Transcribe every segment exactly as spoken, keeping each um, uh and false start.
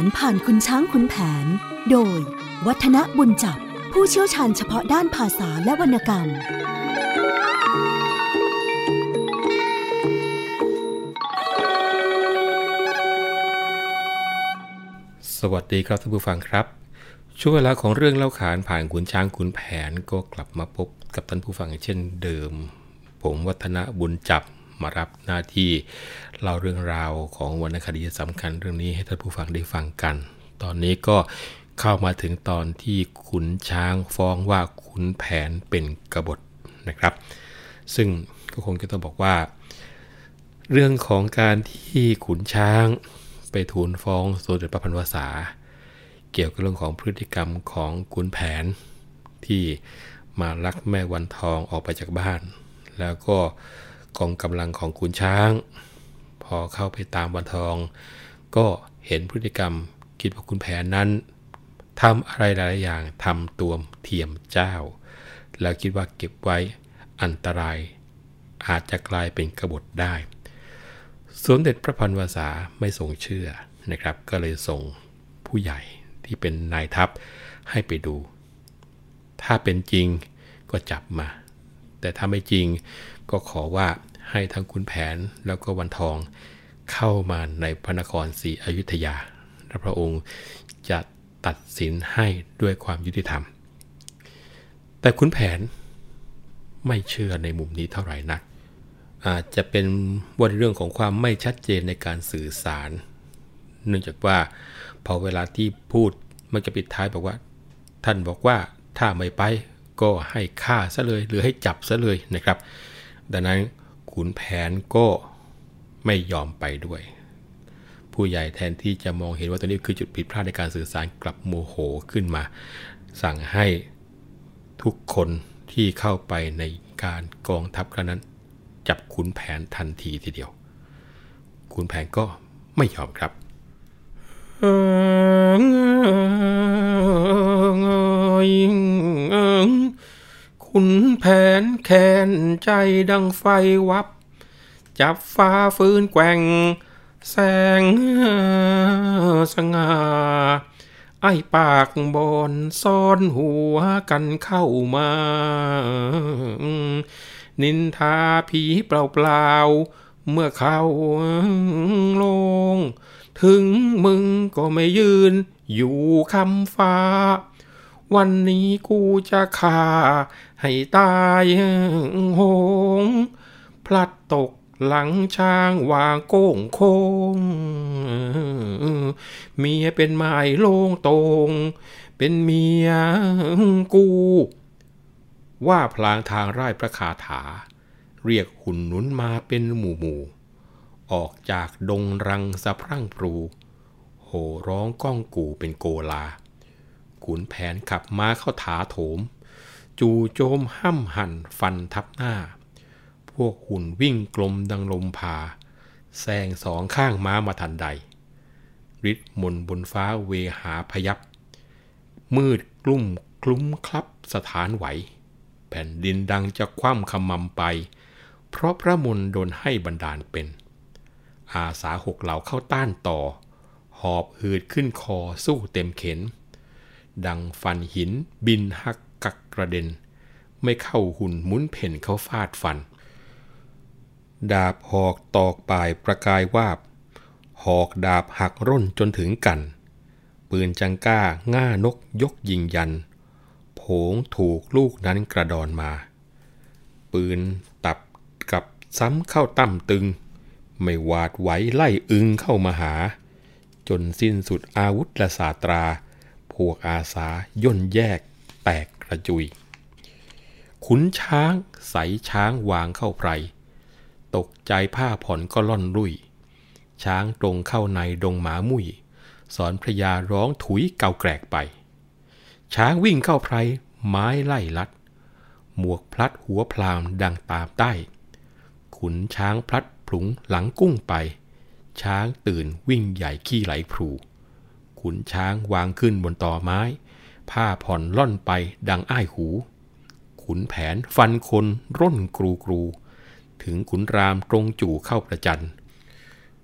ารผ่านคุณช้างขุนแผนโดยวัฒนบุญจับผู้เชี่ยวชาญเฉพาะด้านภาษาและวรรณกรรมสวัสดีครับท่านผู้ฟังครับช่วงเวลาของเรื่องเล่าขานผ่านขุนช้างขุนแผนก็กลับมาพบกับท่านผู้ฟังเช่นเดิมผมวัฒนบุญจับมารับหน้าที่เล่าเรื่องราวของวรรณคดีสำคัญเรื่องนี้ให้ท่านผู้ฟังได้ฟังกันตอนนี้ก็เข้ามาถึงตอนที่ขุนช้างฟ้องว่าขุนแผนเป็นกบฏนะครับซึ่งก็คงจะต้องบอกว่าเรื่องของการที่ขุนช้างไปทูลฟ้องสมเด็จพระพันวษาเกี่ยวกับเรื่องของพฤติกรรมของขุนแผนที่มาลักแม่วันทองออกไปจากบ้านแล้วก็กองกำลังของขุนช้างพอเข้าไปตามวันทองก็เห็นพฤติกรรมคิดว่าขุนแผนนั้นทำอะไรหลายอย่างทำตัวเทียมเจ้าแล้วคิดว่าเก็บไว้อันตรายอาจจะกลายเป็นกบฏได้สมเด็จพระพันวษาไม่ทรงเชื่อนะครับก็เลยส่งผู้ใหญ่ที่เป็นนายทัพให้ไปดูถ้าเป็นจริงก็จับมาแต่ถ้าไม่จริงก็ขอว่าให้ทั้งขุนแผนแล้วก็วันทองเข้ามาในพระนครศรีอยุธยาและพระองค์จะตัดสินให้ด้วยความยุติธรรมแต่ขุนแผนไม่เชื่อในมุมนี้เท่าไหร่นักอาจจะเป็นว่าเรื่องของความไม่ชัดเจนในการสื่อสารเนื่องจากว่าพอเวลาที่พูดมันจะปิดท้ายบอกว่าท่านบอกว่าถ้าไม่ไปก็ให้ฆ่าซะเลยหรือให้จับซะเลยนะครับดังนั้นขุนแผนก็ไม่ยอมไปด้วยผู้ใหญ่แทนที่จะมองเห็นว่าตัวนี้คือจุดผิดพลาดในการสื่อสารกลับโมโหขึ้นมาสั่งให้ทุกคนที่เข้าไปในการกองทัพครั้งนั้นจับขุนแผนทันทีทีเดียวขุนแผนก็ไม่ยอมครับขุนแผนแค้นใจดังไฟวับจับฟ้าฟืนแกว่งแสงสง่าไอ้ปากบอนซ่อนหัวกันเข้ามานินทาผีเปล่าๆเมื่อเข้าลงถึงมึงก็ไม่ยืนอยู่คำฟ้าวันนี้กูจะฆ่าให้ตายโหงพลัดตกหลังช้างวางโก้งโค้งเมียเป็นไม้โล่งตรงเป็นเมียกูว่าพลางทางไร่พระคาถาเรียกหุ่นหนุนมาเป็นหมู่หมู่ออกจากดงรังสะพรั่งปรูโห่ร้องก้องกูเป็นโกลาขุนแผนขับม้าเข้าถาโถมจู่โจมห้ำหั่นฟันทับหน้าพวกหุ่นวิ่งกลมดังลมพาแซงสองข้างม้ามาทันใดฤทธิ์มนต์บนฟ้าเวหาพยับมืดกลุ่มคลุ้มคลับสถานไหวแผ่นดินดังจะคว่ำขมำไปเพราะพระมนต์โดนให้บันดาลเป็นอาสาหกเหล่าเข้าต้านต่อหอบหืดขึ้นคอสู้เต็มเข็นดังฟันหินบินหักกักกระเด็นไม่เข้าหุ่นหมุนเพ่นเขาฟาดฟันดาบหอกตอกปลายประกายวาบหอกดาบหักร่นจนถึงกันปืนจังก้าง่านกยกยิงยันโผงถูกลูกนั้นกระดอนมาปืนตับกับซ้ำเข้าตั้มตึงไม่หวาดไหวไล่อึงเข้ามาหาจนสิ้นสุดอาวุธและศาสตราพวกอาสาย่นแยกแตกกระจุยขุนช้างใสช้างวางเข้าไพรตกใจผ้าผ่อนก็ล่อนลุ่ยช้างตรงเข้าในดงหมามุ่ยสอนพระยาร้องถุยเกาแกรกไปช้างวิ่งเข้าไพรไม้ไล่ลัดหมวกพลัดหัวพลามดังตามใต้ขุนช้างพลัดผลุงหลังกุ้งไปช้างตื่นวิ่งใหญ่ขี้ไหลพลูขุนช้างวางขึ้นบนตอไม้ผ้าผ่อนล่อนไปดังอ้ายหูขุนแผนฟันคนร่นกรูกรูถึงขุนรามตรงจู่เข้าประจัน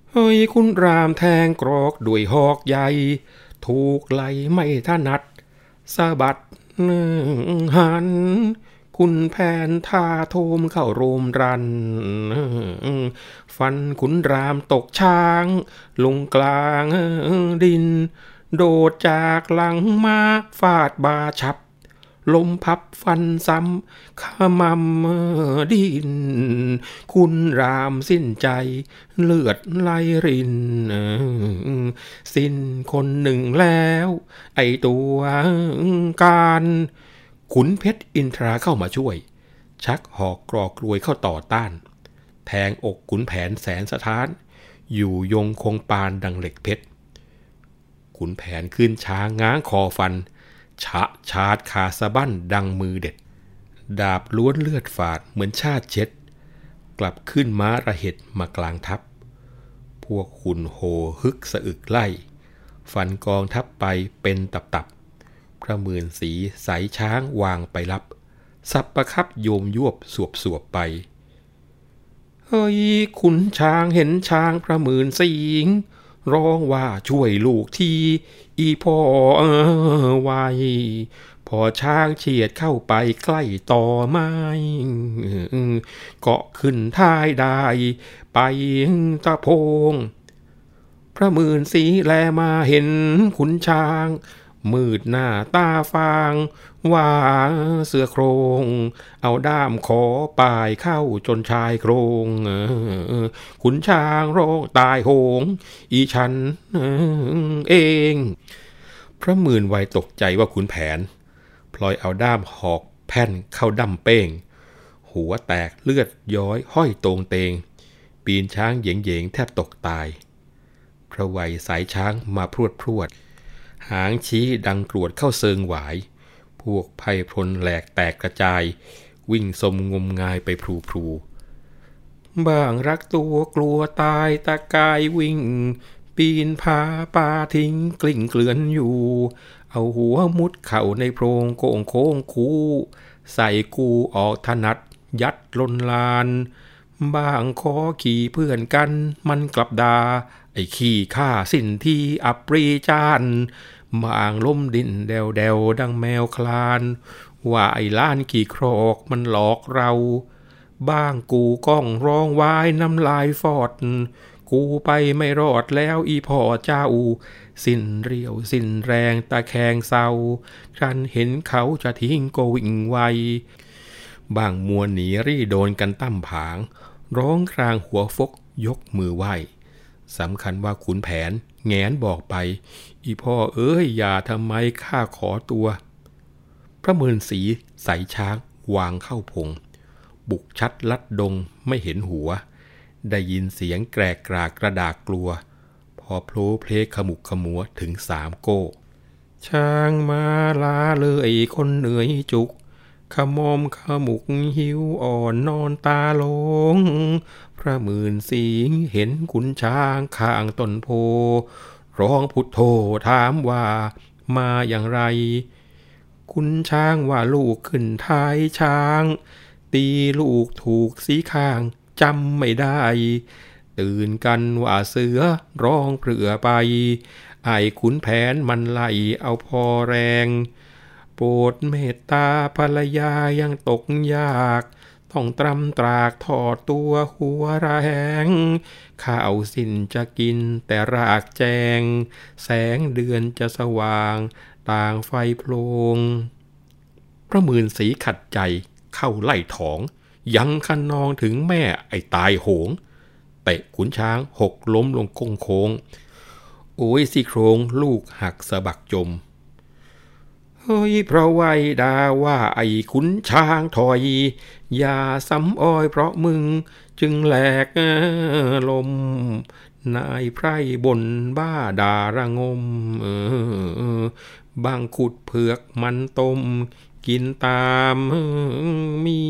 เฮ้ยคุณรามแทงกรอกด้วยหอกใหญ่ถูกไหลไม่ถนัดสะบัดหันคุณแผนท่าโทมเข้าโรมรันฟันขุนรามตกช้างลงกลางดินโดดจากหลังมาฟาดบาฉับลมพับฟันซ้ำขมำดินคุณรามสิ้นใจเลือดไหลรินสิ้นคนหนึ่งแล้วไอตัวการขุนเพชรอินทราเข้ามาช่วยชักหอกกรอกกรวยเข้าต่อต้านแทงอกขุนแผนแสนสถานอยู่ยงคงปานดังเหล็กเพชรขุนแผนขึ้นช้างง้างคอฟันฉะชาดขาสะบั้นดังมือเด็ดดาบล้วนเลือดฝาดเหมือนชาติเช็ดกลับขึ้นม้าระเหตุมากลางทัพพวกขุนโหฮึกสะอึกไล่ฟันกองทัพไปเป็นตับๆพระหมื่นสีใสช้างวางไปรับสับประคับโยมยวบสวบสวบไปเฮ้ยขุนช้างเห็นช้างพระหมื่นสิงร้องว่าช่วยลูกทีอีพ่อเออไวพอช้างเฉียดเข้าไปใกล้ต่อไม้เกาะขึ้นท้ายได้ไปตะโพงพระหมื่นสีแลมาเห็นขุนช้างมืดหน้าตาฟางว่าเสือโครงเอาด้ามขอป่ายเข้าจนชายโครงขุนช้างร้องตายโหงอีฉันเองพระหมื่นไวตกใจว่าขุนแผนพลอยเอาด้ามหอกแผ่นเข้าดั้มเป้งหัวแตกเลือดย้อยห้อยตรงเตงปีนช้างเหยงๆแทบตกตายพระไวสายช้างมาพรวดพรวดหางชี้ดังกรวดเข้าเซิงหวายพวกไพพลแหลกแตกกระจายวิ่งสมงมงายไปพลูพลูบ้างรักตัวกลัวตายตะกายวิ่งปีนผาป่าทิ้งกลิ่งเกลื่อนอยู่เอาหัวมุดเข่าในโพรงโก่งโค้งคูใส่กูออกถนัดยัดลนลานบ้างขอขี่เพื่อนกันมันกลับดาไอ้ขี้ข้าสิ้นที่อับปรีจานบางล้มดินเดวเดวดังแมวคลานว่าไอ้ล้านขี่ครอกมันหลอกเราบ้างกูก้องร้องวายน้ำลายฟอดกูไปไม่รอดแล้วอีพ่อเจ้าสิ้นเรียวสิ้นแรงตะแคงเศร้าครั้นเห็นเขาจะทิ้งก็วิ่งไวบ้างมัวหนีรี่โดนกันตั้มผางร้องครางหัวฟกยกมือไหวสำคัญว่าขุนแผนแงนบอกไปอีพ่อเอ้ยอย่าทำไมข้าขอตัวพระหมื่นสีใส่ช้างวางเข้าพงบุกชัดลัดดงไม่เห็นหัวได้ยินเสียงแกรกกรากกระดากกลัวพอโผล่เพลขมุกขมัวถึงสามโก้ช้างมาลาเลยคนเหนื่อยจุกขมอมขมุกหิวอ่อนนอนตาลงพระหมื่นสิงเห็นขุนช้างข้างต้นโพร้องพุทโธถามว่ามาอย่างไรขุนช้างว่าลูกขึ้นท้ายช้างตีลูกถูกสีข้างจำไม่ได้ตื่นกันว่าเสือร้องเปลือไปไอ้ขุนแผนมันไล่เอาพอแรงโปรดเมตตาภรรยายังตกยากต้องตรำตรากทอดตัวหัวแรงข้าวสิ้นจะกินแต่รากแจงแสงเดือนจะสว่างต่างไฟโพลงพระหมื่นสีขัดใจเข้าไล่ถองยังคันนองถึงแม่ไอ้ตายโหงเตะขุนช้างหกล้มลงคงโค้งโอ้ยซี่โครงลูกหักสะบักจมเฮ้ยเพราะไว้ดาว่าไอ้ขุนช้างถอยอย่าซ้ำอ้อยเพราะมึงจึงแหลกลมนายไพร่บ่นบ้าด่าระงมบางขุดเผือกมันต้มกินตามมี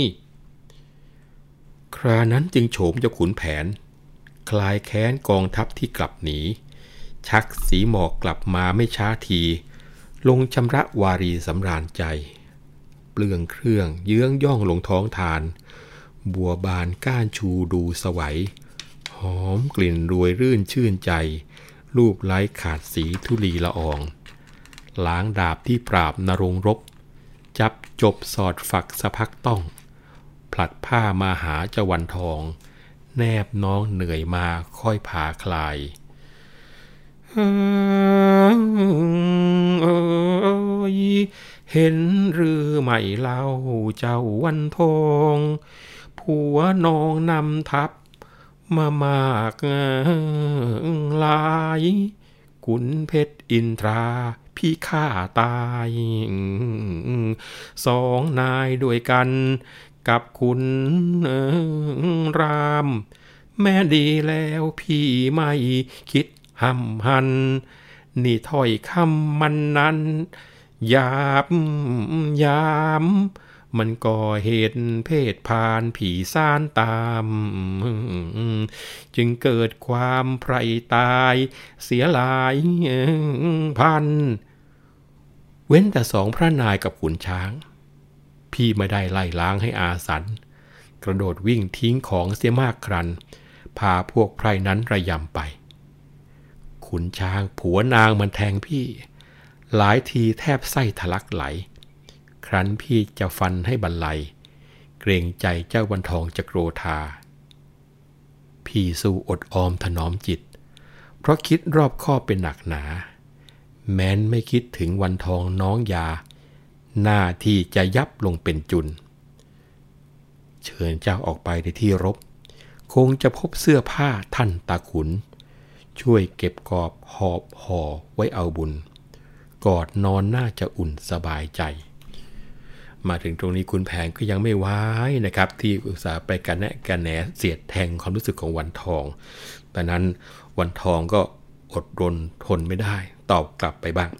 ครานั้นจึงโฉมเจ้าขุนแผนคลายแค้นกองทัพที่กลับหนีชักสีหมอกกลับมาไม่ช้าทีลงชำระวารีสำราญใจเปลืองเครื่องเยื้องย่องลงท้องทานบัวบานก้านชูดูสวัยหหอมกลิ่นรวยรื่นชื่นใจรูปไร้ขาดสีธุลีละอองล้างดาบที่ปราบนรงรบจับจบสอดฝักสะพักต้องผลัดผ้ามาหาเจ้าวันทองแนบน้องเหนื่อยมาค่อยผาคลายเห็นหรือไม่เล่าเจ้าวันทองผัวน้องนำทัพมามากลายขุนเพชรอินทราพี่ฆ่าตายสองนายด้วยกันกับคุณรามแม่ดีแล้วพี่ไม่คิดห้ำหันนี่ถ้อยคำมันนั้นหยาบยามมันก่อเหตุเพศพานผีซ่านตามจึงเกิดความไพร่ตายเสียหลายพันเว้นแต่สองพระนายกับขุนช้างพี่ไม่ได้ไล่ล้างให้อาสันกระโดดวิ่งทิ้งของเสียมากครันพาพวกไพร่นั้นระยำไปขุนช้างผัวนางมันแทงพี่หลายทีแทบไส้ทะลักไหลครั้นพี่จะฟันให้บรรลัยเกรงใจเจ้าวันทองจะโกรธาพี่สู้อดออมถนอมจิตเพราะคิดรอบคอบเป็นหนักหนาแม้นไม่คิดถึงวันทองน้องยาหน้าที่จะยับลงเป็นจุนเชิญเจ้าออกไปในที่รบคงจะพบเสื้อผ้าท่านตาขุนช่วยเก็บกอบหอบห่อไว้เอาบุญกอดนอนน่าจะอุ่นสบายใจมาถึงตรงนี้คุณแผนก็ยังไม่ไว้นะครับที่อุตส่าห์ไปกันแนะกันแหนเสียดแทงความรู้สึกของวันทองแต่นั้นวันทองก็อดรนทนไม่ได้ตอบกลับไปบ้าง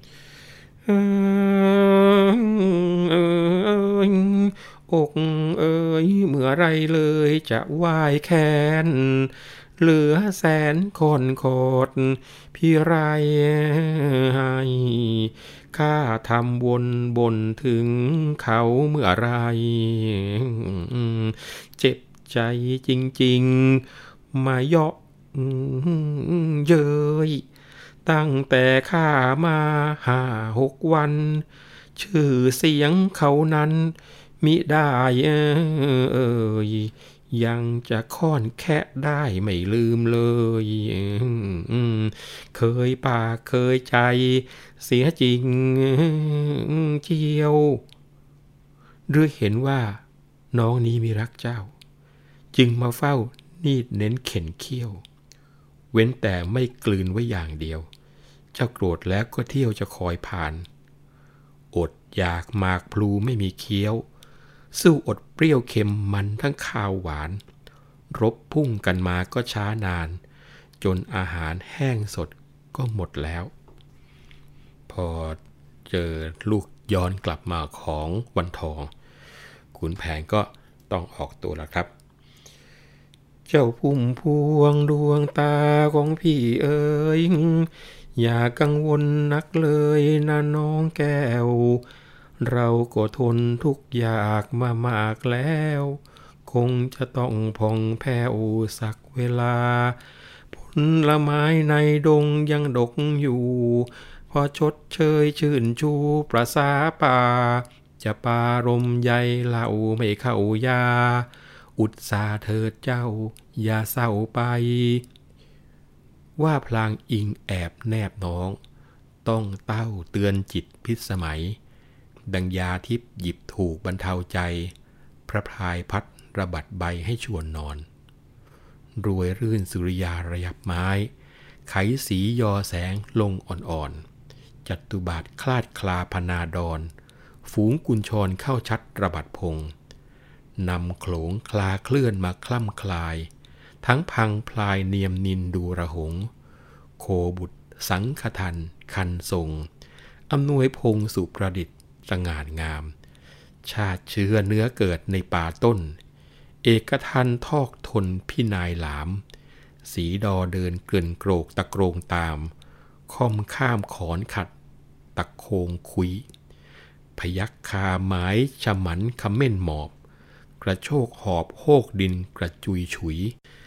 อกเอ๋ยเมื่อไรเลยจะไหว้แค้นเหลือแสนคนโคตรพี่ไรให้ข้าทำวนบนถึงเขาเมื่อไรเจ็บใจจริงๆมาเยาะเย้ยตั้งแต่ข้ามาห้าหกวันชื่อเสียงเขานั้นมิได้เอ่ยยังจะค่อนแค่ได้ไม่ลืมเลยเคยปากเคยใจเสียจริงเจียวหรือเห็นว่าน้องนี้มีรักเจ้าจึงมาเฝ้านีดเน้นเข็นเคี้ยวเว้นแต่ไม่กลืนไว้อย่างเดียวเจ้าโกรธแล้วก็เที่ยวจะคอยผ่านอดอยากหมากพลูไม่มีเคี้ยวสู้อดเปรี้ยวเค็มมันทั้งข้าวหวานรบพุ่งกันมาก็ช้านานจนอาหารแห้งสดก็หมดแล้วพอเจอลูกย้อนกลับมาของวันทองขุนแผนก็ต้องออกตัวแล้วครับเจ้าพุ่มพวงดวงตาของพี่เอ๋ยอย่ากังวลนักเลยนะน้องแก้วเราก็ทนทุกอยากมามากแล้วคงจะต้องผ่องแผ้วสักเวลาผลไม้ในดงยังดกอยู่พอชดเชยชื่นชูประสาป่าจะปารมใยเหล่าไม่เข้ายาอุตสาเถิดเจ้าอย่าเศร้าไปว่าพลางอิงแอบแนบน้องต้องเต้าเตือนจิตพิสมัยดังยาทิพย์หยิบถูกบรรเทาใจพระพายพัดระบัดใบให้ชวนนอนรวยรื่นสุริยาระยับไม้ไขสียอแสงลงอ่อนๆจัตุบาทคลาดคลาพนาดอนฝูงกุญชรเข้าชัดระบัดพงนำโขลงคลาเคลื่อนมาคล่ำคลายทั้งพังพลายเนียมนินดูระหงโคบุตรสังฆทันคันทรงอำนวยพงสุประดิษฐ์สง่างามชาติเชื้อเนื้อเกิดในป่าต้นเอกทันทอกทนพี่นายหลามสีดอเดินเกลื่อนโกรกตะโกรงตามค่อมข้ามขอนขัดตะโคงคุยพยัคฆาไม้ฉมันคำเม่นหมอบกระโชกหอบโฮกดินกระจุยฉุย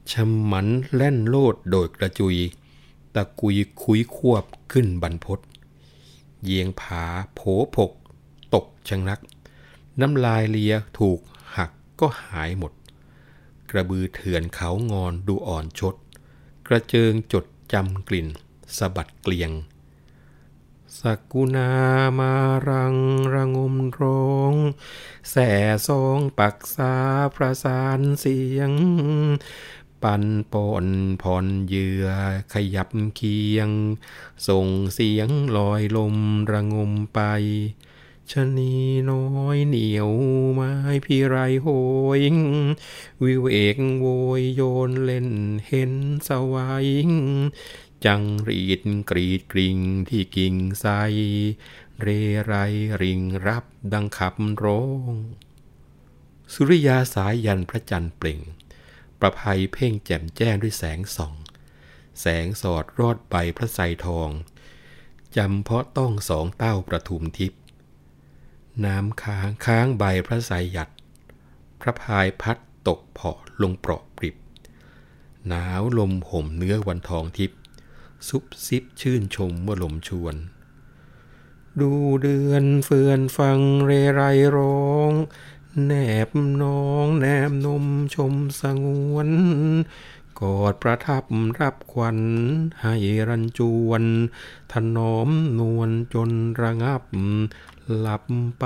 ชะหมันแล่นโลดโดดกระจุยตะกุยคุยควบขึ้นบรรพตเยียงผาโผผกตกชะงักน้ำลายเลียถูกหักก็หายหมดกระบือเถื่อนเขางอนดูอ่อนชดกระเจิงจดจำกลิ่นสะบัดเกลียงสักกุณามารังระงมร้องแส่ซองปักษาประสานเสียงปันปอนผ่อนเหยื่อขยับเคียงส่งเสียงลอยลมระงมไปชะนีน้อยเหนียวไม้พี่ไรโหยวิเวกโวยโยนเล่นเห็นสวายจังรีดกรีดกริ่งที่กิ่งไทรเรไรริงรับดังขับร้องสุริยาสายยันพระจันทร์เปล่งประภัยเพ่งแจ่มแจ้งด้วยแสงส่องแสงสอดรอดใบพระไทรทองจำเพาะต้องสองเต้าประทุมทิพย์น้ำค้างค้างใบพระไทรหยัดพระพายพัดตกเผาะลงเปราะปริบหนาวลมห่มเนื้อวันทองทิพย์ซุบซิบชื่นชมเมื่อลมชวนดูเดือนเฟื่อนฟังเรไรร้องแนบน้องแนบนมชมสงวนกอดประทับรับขวัญให้รันจวนถนอมนวลจนระงับหลับไป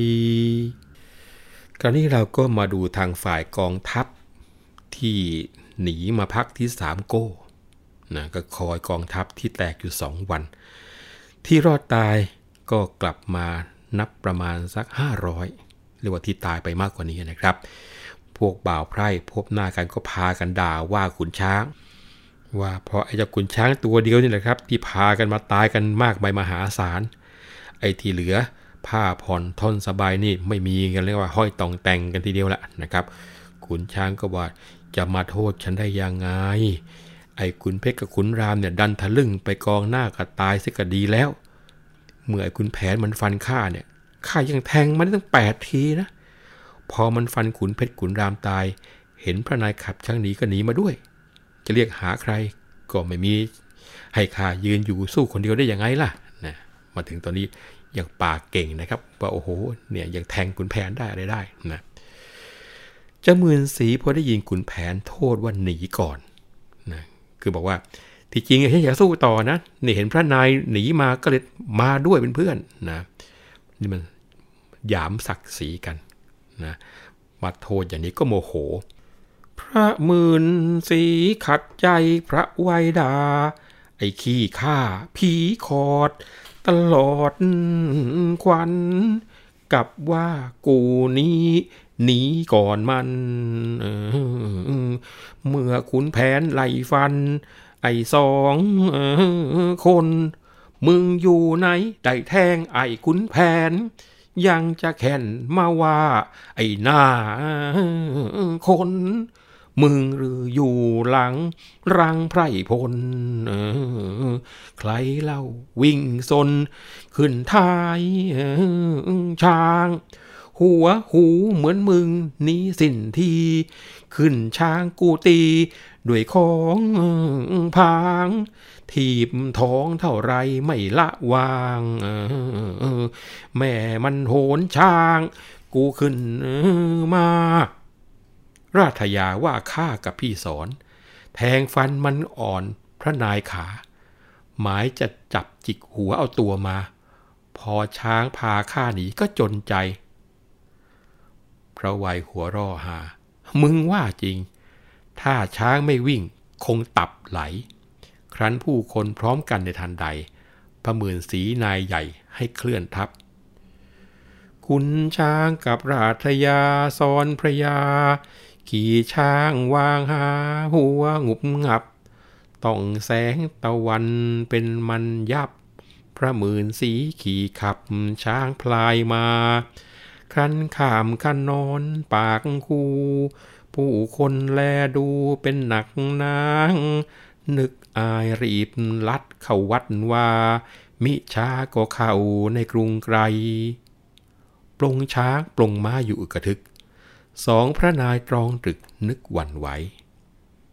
คราวนี้เราก็มาดูทางฝ่ายกองทัพที่หนีมาพักที่สามโก้นะก็คอยกองทัพที่แตกอยู่สองวันที่รอดตายก็กลับมานับประมาณสักห้าร้อยเรียกว่าที่ตายไปมากกว่านี้นะครับพวกบ่าวไพร่พบหน้ากันก็พากันด่าว่าขุนช้างว่าเพราะไอ้เจ้าขุนช้างตัวเดียวนี่แหละครับที่พากันมาตายกันมากมายมหาศาลไอ้ที่เหลือผ้าผ่อนท่อนสบายนี่ไม่มีกันเรียกว่าห้อยตองแต่งกันทีเดียวละนะครับขุนช้างก็ว่าจะมาโทษฉันได้ยังไงไอ้ขุนเพชรกับขุนรามเนี่ยดันทะลึ่งไปกองหน้าก็ตายซิก็ดีแล้วเมื่อไอ้ขุนแผนมันฟันข้าเนี่ยข้ายังแทงมันตั้งแปดทีนะพอมันฟันขุนเพชรขุนรามตายเห็นพระนายขับช้างหนีก็หนีมาด้วยจะเรียกหาใครก็ไม่มีให้ข้ายืนอยู่สู้คนเดียวได้ยังไงล่ะนะมาถึงตอนนี้ยังปากเก่งนะครับว่าโอ้โหเนี่ยยังแทงขุนแผนได้อะไรได้นะเจ้าหมื่นศรีพอได้ยินขุนแผนโทษว่าหนีก่อนนะคือบอกว่าที่จริงฉันอยากสู้ต่อนะนี่เห็นพระนายหนีมาก็เลยมาด้วยเป็นเพื่อนนะนี่มันหยามศักดิ์ศรีกันนะมาโทษอย่างนี้ก็โมโหพระหมื่นศรีขัดใจพระไวยดาไอ้ขี้ข้าผีคอดตลอดควันกับว่ากูนี้หนีก่อนมันเออเมื่อขุนแผนไล่ฟันไอ้สองเออคนมึงอยู่ไหนได้แทงไอ้ขุนแผนยังจะแข่นมาว่าไอ้หน้าคนมึงหรืออยู่หลังรังไพร่พลเออใครเล่าวิ่งซนขึ้นท้ายช้างหัวหูเหมือนมึงนี้สิ้นทีขึ้นช้างกูตีด้วยของพางทีบท้องเท่าไรไม่ละวางแม่มันโหนช้างกูขึ้นมาราชยาว่าข้ากับพี่สอนแทงฟันมันอ่อนพระนายขาหมายจะจับจิกหัวเอาตัวมาพอช้างพาข้าหนีก็จนใจพระวัยหัวร่อหามึงว่าจริงถ้าช้างไม่วิ่งคงตับไหลครั้นผู้คนพร้อมกันในทันใดพระหมื่นศรีนายใหญ่ให้เคลื่อนทัพขุนช้างกับราชยาสอนพระยาขี่ช้างวางหาหัวงุบงับต้องแสงตะวันเป็นมันยับพระหมื่นศรีขี่ขับช้างพลายมาครั้นข้ามคันนอนปากคูผู้คนแลดูเป็นหนักนางนึกอายรีบลัดเข้าวัดว่ามิช้าก็เข้าในกรุงไกลปลงช้างปลงม้าอยู่อึกระทึกสองพระนายตรองตรึกนึกหวั่นไหว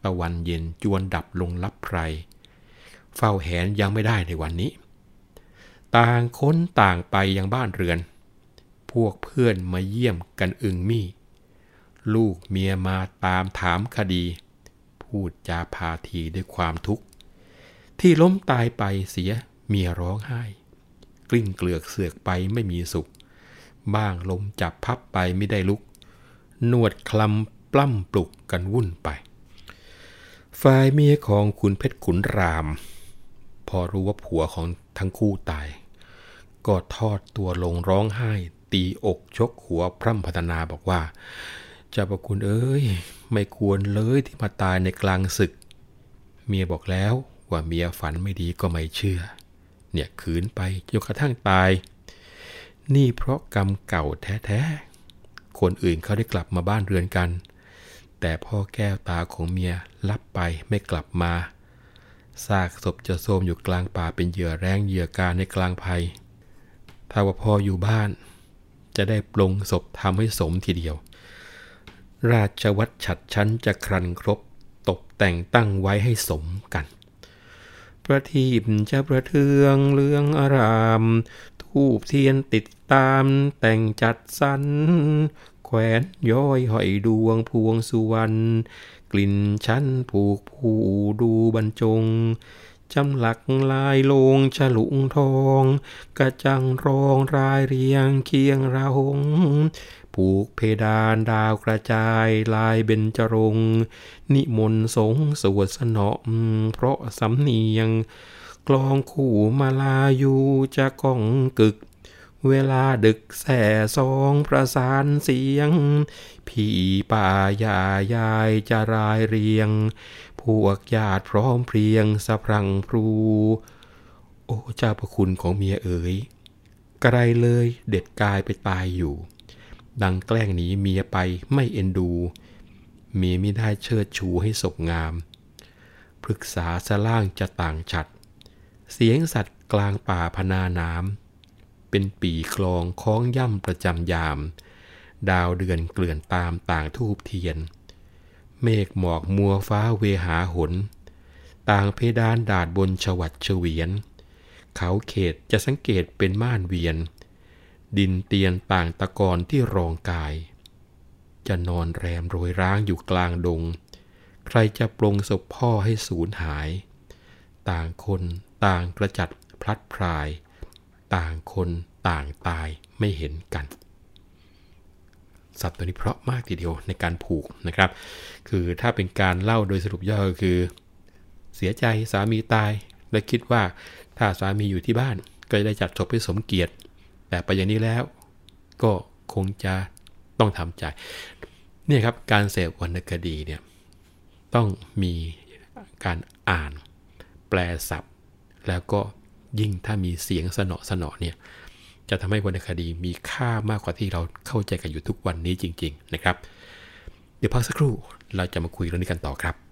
ตะวันเย็นจวนดับลงลับไพรเฝ้าแหนยังไม่ได้ในวันนี้ต่างคนต่างไปยังบ้านเรือนพวกเพื่อนมาเยี่ยมกันอึงมี่ลูกเมียมาตามถามคดีพูดจาพาทีด้วยความทุกข์ที่ล้มตายไปเสียเมียร้องไห้กลิ้งเกลือกเสือกไปไม่มีสุขบ้างลมจับพับไปไม่ได้ลุกนวดคลำปล้ำปลุกกันวุ่นไปฝ่ายเมียของขุนเพชรขุนรามพอรู้ว่าผัวของทั้งคู่ตายก็ทอดตัวลงร้องไห้ตีอกชกหัวพร่ำพรรณนาบอกว่าเจ้าพระคุณเอ้ยไม่ควรเลยที่มาตายในกลางศึกเมียบอกแล้วว่าเมียฝันไม่ดีก็ไม่เชื่อเนี่ยขืนไปจนกระทั่งตายนี่เพราะกรรมเก่าแท้ๆคนอื่นเขาได้กลับมาบ้านเรือนกันแต่พ่อแก้วตาของเมียลับไปไม่กลับมาซากศพจะโทรมอยู่กลางป่าเป็นเหยื่อแรงเหยื่อการในกลางภัยถ้าว่าพ่ออยู่บ้านจะได้ปลงศพทำให้สมทีเดียวราชวัตรฉัตรชั้นจะครันครบตกแต่งตั้งไว้ให้สมกันประทีปจะประเทืองเรืองอารามทูบเทียนติดตามแต่งจัดสรรแขวนย้อยห้อยดวงพวงสุวรรณกลิ่นชั้นผูกผู้ดูบรรจงจำหลักลายลงฉลุงทองกระจังรองรายเรียงเคียงระหงผูกเพดานดาวกระจายลายเบญจรงค์นิมนต์สงฆ์สวดสนอเพราะสำเนียงกลองคู่มาลาอยู่จะก้องกึกเวลาดึกแส่ซองประสานเสียงพี่ป่ายายายจะรายเรียงพวกญาติพร้อมเพรียงสะพรั่งพรูโอ้เจ้าพระคุณของเมียเอ๋ยไกลเลยเด็ดกายไปตายอยู่ดังแกล้งหนีเมียไปไม่เอ็นดูเมียไม่ได้เชิดชูให้ศพงามปรึกษาสล่างจะต่างฉัดเสียงสัตว์กลางป่าพนาน้ำเป็นปีคลองคล้องย่ำประจำยามดาวเดือนเกลื่อนตามต่างทูบเทียนเมฆหมอกมัวฟ้าเวหาหนต่างเพดานดาดบนฉวัดเฉวียนเขาเขตจะสังเกตเป็นม่านเวียนดินเตียนต่างตะกอนที่รองกายจะนอนแรมโรยร้างอยู่กลางดงใครจะปลงศพพ่อให้สูญหายต่างคนต่างกระจัดพลัดพรายต่างคนต่างตายไม่เห็นกันศัพท์ตัวนี้เพราะมากทีเดียวในการผูกนะครับคือถ้าเป็นการเล่าโดยสรุปย่อก็คือเสียใจสามีตายและคิดว่าถ้าสามีอยู่ที่บ้านก็จะได้จัดศพให้สมเกียรติแต่ไปอย่างนี้แล้วก็คงจะต้องทำใจเนี่ยครับการเสพวรรณคดีเนี่ยต้องมีการอ่านแปลศัพท์แล้วก็ยิ่งถ้ามีเสียงสนอสนอเนี่ยจะทำให้วรรณคดีมีค่ามากกว่าที่เราเข้าใจกันอยู่ทุกวันนี้จริงๆนะครับเดี๋ยวพักสักครู่เราจะมาคุยเรื่องนี้กันต่อครับ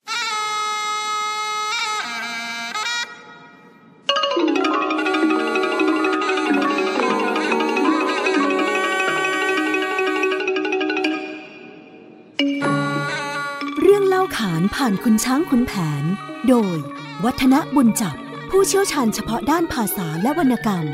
เรื่องเล่าขานผ่านคุณช้างขุนแผนโดยวัฒนบุญจับผู้เชี่ยวชาญเฉพาะด้านภาษาและวรรณกรรม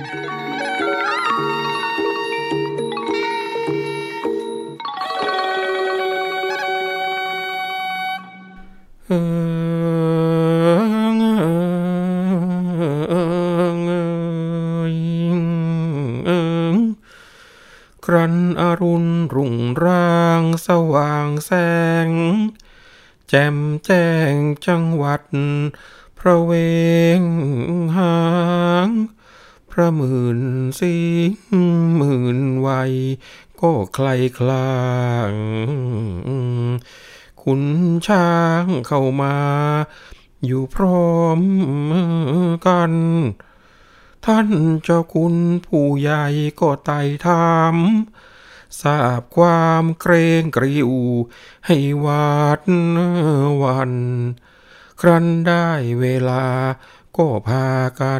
ครั้นอรุณรุ่งร่างสว่างแสงแจ่มแจ้งจังหวัดพระเวงหางพระหมื่นสิงหมื่นวัยก็ใครคลางขุนช้างเข้ามาอยู่พร้อมกันท่านเจ้าคุณผู้ใหญ่ก็ไต่ถามทราบความเกรงกริวให้หวาดหวั่นครั้นได้เวลาก็พากัน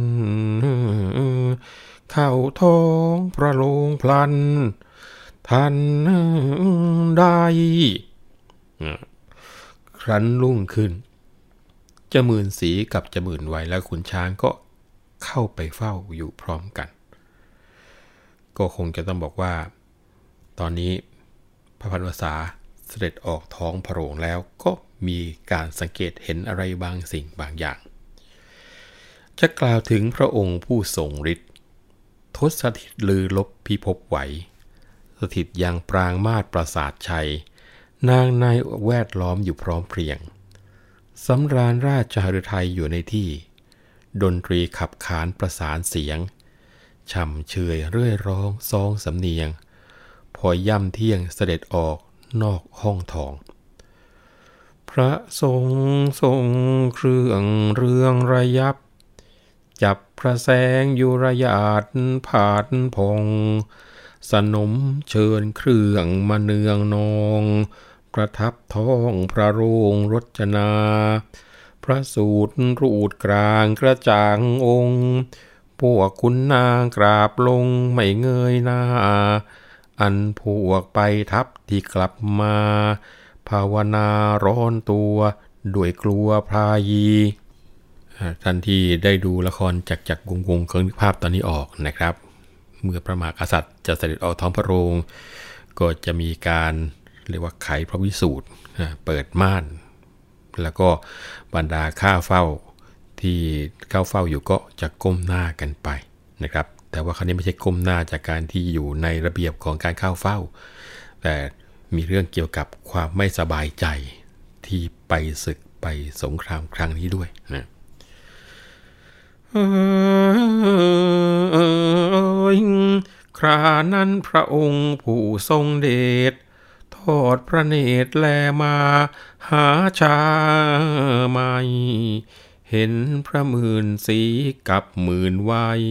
เข้าท้องพระโรงพลันทันได้คครั้นรุ่งขึ้นเจ้าหมื่นสีกับเจ้าหมื่นไวและขุนช้างก็เข้าไปเฝ้าอยู่พร้อมกันก็คงจะต้องบอกว่าตอนนี้พระพันวษาเสด็จออกท้องพระโรงแล้วก็มีการสังเกตเห็นอะไรบางสิ่งบางอย่างจะกล่าวถึงพระองค์ผู้ทรงฤทธิ์ทศสถิตลือลบพิภพไหวสถิตยังปรางมาศปราสาทชัยนางนายแวดล้อมอยู่พร้อมเพรียงสำราญราชหฤทัยอยู่ในที่ดนตรีขับขานประสานเสียงช่ำเชยเรื่อยร้องซองสำเนียงพอย่ำเที่ยงเสด็จออกนอกห้องทองพระทรงทรงเครื่องเรืองระยับจับพระแสงอยู่ระยาดผาดพงสนมเชิญเครื่องมาเนืองนองประทับท้องพระโรงรจนาพระสูตรรูดกลางกระจ่างองค์พวกคุณนางกราบลงไม่เงยหน้าอันพวกไปทับที่กลับมาภาวนาร้อนตัวด้วยกลัวพายีท่านที่ได้ดูละครจักรจักรวงศ์วงศ์เคยนึกภาพตอนนี้ออกนะครับเมื่อพระมหากษัตริย์จะเสด็จออกท้องพระโรงก็จะมีการเรียกว่าไขพระวิสูตรเปิดม่านแล้วก็บรรดาข้าเฝ้าที่เข้าเฝ้าอยู่ก็จะก้มหน้ากันไปนะครับแต่ว่าครั้งนี้ไม่ใช่ก้มหน้าจากการที่อยู่ในระเบียบของการเข้าเฝ้าแต่มีเรื่องเกี่ยวกับความไม่สบายใจที่ไปศึกไปสงครามครั้งนี้ด้วยนะครานั้นพระองค์ผู้ทรงเดชทอดพระเนตรแลมาหาชาไม่เห็นพระหมื่นสีกับหมื่นวัย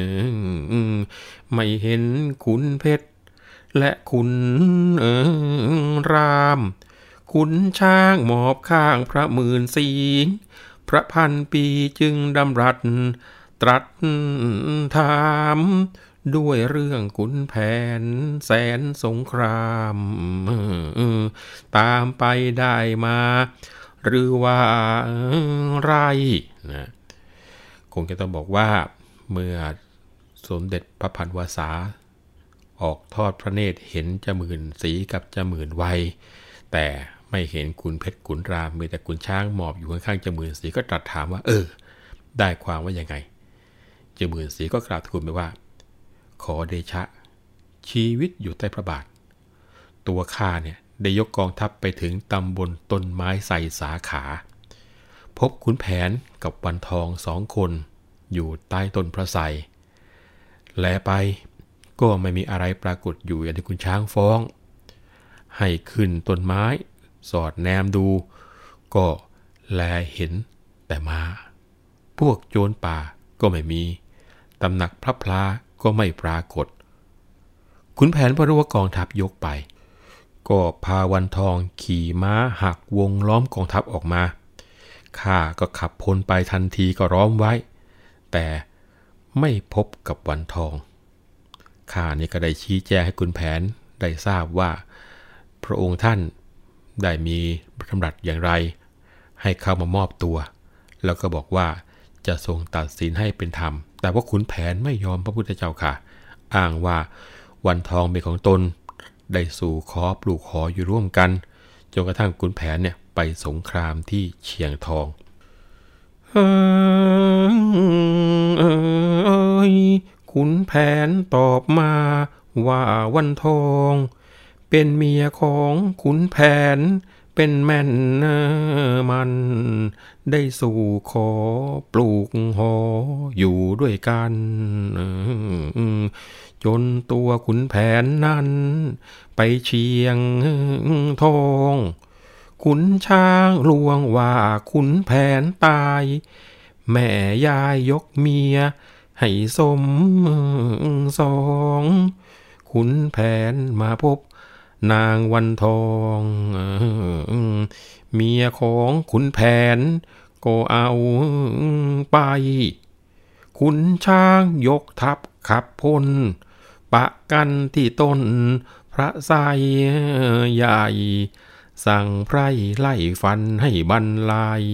ไม่เห็นขุนเพชรและขุนรามขุนช้างหมอบข้างพระหมื่นสีพระพันปีจึงดำรัสตรัสถามด้วยเรื่องขุนแผนแสนสงครามตามไปได้มาหรือว่าไรนะคงจะต้องบอกว่าเมื่อสมเด็จพระพันวษาออกทอดพระเนตรเห็นเจ้าหมื่นสีกับเจ้าหมื่นวัยแต่ไม่เห็นขุนเพชรขุนรามมีแต่ขุนช้างหมอบอยู่ข้างๆเจ้าหมื่นสีก็ตรัสถามว่าเออได้ความว่ายังไงเจ้าหมื่นสีก็กราบทูลไปว่าขอเดชะชีวิตอยู่ใต้พระบาทตัวข้าเนี่ยได้ยกกองทัพไปถึงตำบลต้นไม้ใส่สาขาพบขุนแผนกับวันทองสองคนอยู่ใต้ต้นพระไทรแลไปก็ไม่มีอะไรปรากฏอยู่อย่างที่คุณช้างฟ้องให้ขึ้นต้นไม้สอดแนมดูก็แลเห็นแต่มาพวกโจรป่าก็ไม่มีตำหนักพระพลาก็ไม่ปรากฏขุนแผนพอรู้ว่ากองทัพยกไปก็พาวันทองขี่ม้าหักวงล้อมกองทัพออกมาข้าก็ขับพลไปทันทีก็ล้อมไว้แต่ไม่พบกับวันทองข้านี่ก็ได้ชี้แจงให้ขุนแผนได้ทราบว่าพระองค์ท่านได้มีพระดำรัสอย่างไรให้เข้ามามอบตัวแล้วก็บอกว่าจะทรงตัดสินให้เป็นธรรมแต่ว่าขุนแผนไม่ยอมพระพุทธเจ้าค่ะอ้างว่าวันทองเป็นของตนได้สู่ขอปลูกขออยู่ร่วมกันจนกระทั่งขุนแผนเนี่ยไปสงครามที่เชียงทองขุนแผนตอบมาว่าวันทองเป็นเมียของขุนแผนเป็นแม่นมันได้สู่ขอปลูกหออยู่ด้วยกันจนตัวขุนแผนนั้นไปเชียงทองขุนช้างลวงว่าขุนแผนตายแม่ยายยกเมียให้สมสองขุนแผนมาพบนางวันทองเมียของขุนแผนก็เอาไปขุนช้างยกทัพขับพลปะกันที่ต้นพระไทรใหญ่สั่งไพร่ไล่ฟันให้บรรลัย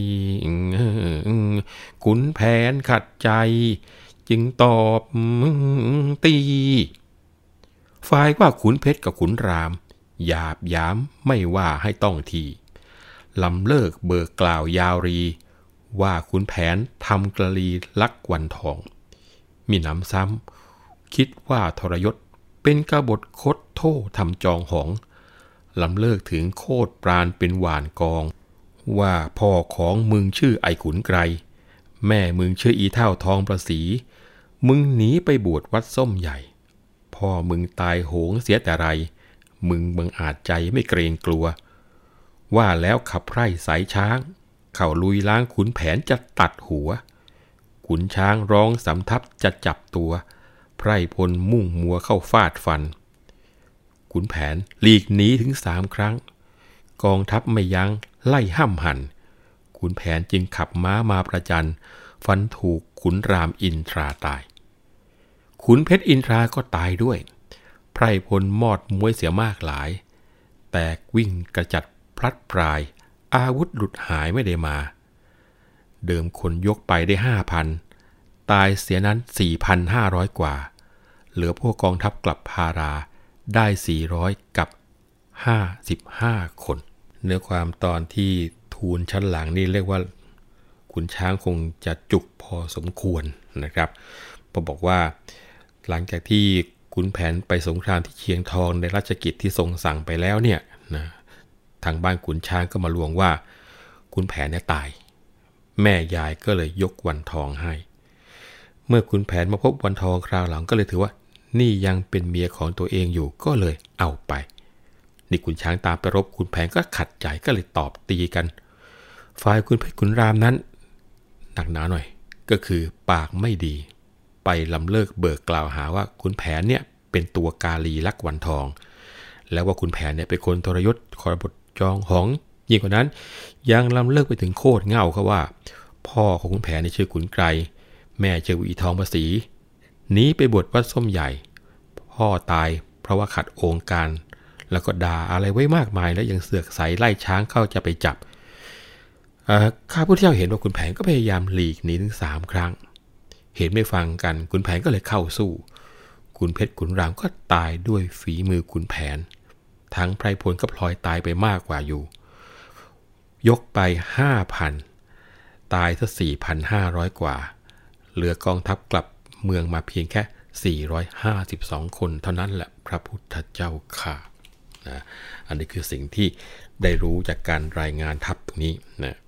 ขุนแผนขัดใจจึงตอบตีฝ่ายว่าขุนเพชรกับขุนรามหยาบยามไม่ว่าให้ต้องทีลำเลิกเบิกกล่าวยาวรีว่าขุนแผนทำกะลีลักวันทองมีหนำซ้ำคิดว่าทรยศเป็นกบฏคดโทษทำจองหองลำเลิกถึงโคตรปราณเป็นหวานกองว่าพ่อของมึงชื่อไอ้ขุนไกรแม่มึงชื่ออีเท่าทองประสีมึงหนีไปบวชวัดส้มใหญ่พ่อมึงตายโหงเสียแต่ไรมึงบังอาจใจไม่เกรงกลัวว่าแล้วขับไพร่สายช้างเข้าลุยล้างขุนแผนจะตัดหัวขุนช้างร้องสำทับจะจับตัวไพร่พลมุ่งมัวเข้าฟาดฟันขุนแผนหลีกหนีถึงสามครั้งกองทัพไม่ยั้งไล่ห้ำหั่นขุนแผนจึงขับม้ามาประจันฟันถูกขุนรามอินทราตายขุนเพชรอินทราก็ตายด้วยไพร่พลมอดมวยเสียมากหลายแตกวิ่งกระจัดพลัดพรายอาวุธหลุดหายไม่ได้มาเดิมคนยกไปได้ห้าพันตายเสียนั้น สี่พันห้าร้อย กว่าเหลือพวกกองทัพกลับพาราได้สี่ร้อยกับห้าสิบห้าคนเนื้อความตอนที่ทูลชั้นหลังนี่เรียกว่าขุนช้างคงจะจุกพอสมควรนะครับพอบอกว่าหลังจากที่ขุนแผนไปสงครามที่เชียงทองในราชกิจที่ทรงสั่งไปแล้วเนี่ยนะทางบ้านขุนช้างก็มาลวงว่าขุนแผนเนี่ยตายแม่ยายก็เลยยกวันทองให้เมื่อขุนแผนมาพบวันทองคราวหลังก็เลยถือว่านี่ยังเป็นเมียของตัวเองอยู่ก็เลยเอาไปนี่ขุนช้างตามไปรบขุนแผนก็ขัดใจก็เลยตอบตีกันฝ่ายขุนเพชรขุนรามนั้นหนักหนาหน่อยก็คือปากไม่ดีไปลำเลิกเบิกกล่าวหาว่าขุนแผนเนี่ยเป็นตัวกาลีลักวันทองแล้วว่าขุนแผนเนี่ยเป็นคนทรยศคอยบดจองหองยิ่งกว่านั้นยังลำเลิกไปถึงโคตรเง่าเขาว่าพ่อของขุนแผนนี่ชื่อขุนไกรแม่ชื่ออีทองประสีหนีไปบวชวัดส้มใหญ่พ่อตายเพราะว่าขัดองค์การแล้วก็ด่าอะไรไว้มากมายแล้วยังเสือกใส่ไล่ช้างเข้าจะไปจับข้าพุทธเจ้าเห็นว่าขุนแผนก็พยายามหลีกหนีถึงสามครั้งเห็นไม่ฟังกันขุนแผนก็เลยเข้าสู้ขุนเพชรขุนรามก็ตายด้วยฝีมือขุนแผนทั้งไพรพลก็พลอยตายไปมากกว่าอยู่ยกไป ห้าพัน ตายซะ สี่พันห้าร้อย กว่าเหลือกองทัพกลับเมืองมาเพียงแค่สี่ร้อยห้าสิบสองคนเท่านั้นแหละพระพุทธเจ้าค่ะนะอันนี้คือสิ่งที่ได้รู้จากการรายงานทัพตรงนี้นะ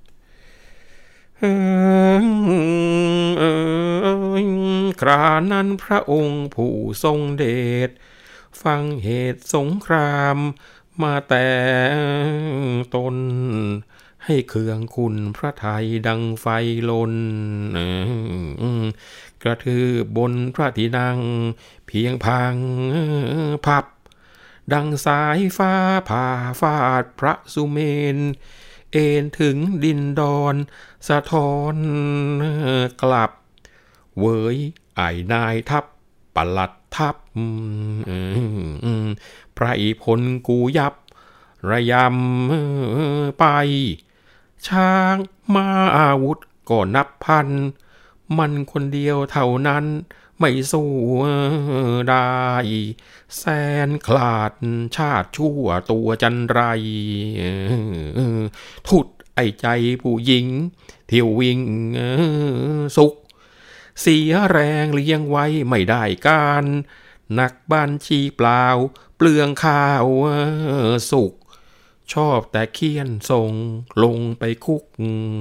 ครานั้นพระองค์ผู้ทรงเดชฟังเหตุสงครามมาแต่ตนให้เคืองคุณพระทัยดังไฟลนกระทืบบนพระที่นั่งเพียงพังพับดังสายฟ้าผ่าฟาดพระสุเมนเอ็นถึงดินดอนสะท้อนกลับเวยไอ้นายทัพปลัดทัพไพรพลกูยับระยำไปช้างมาอาวุธก็นับพันมันคนเดียวเท่านั้นไม่สู้ได้แสนคลาดชาติชั่วตัวจันไรทุดไอ้ใจผู้หญิงเที่ยววิ่งสุขเสียแรงเลี้ยงไว้ไม่ได้การนักบ้านชีเปล่าเปลืองข้าวสุกชอบแต่เคียนส่งลงไปคุก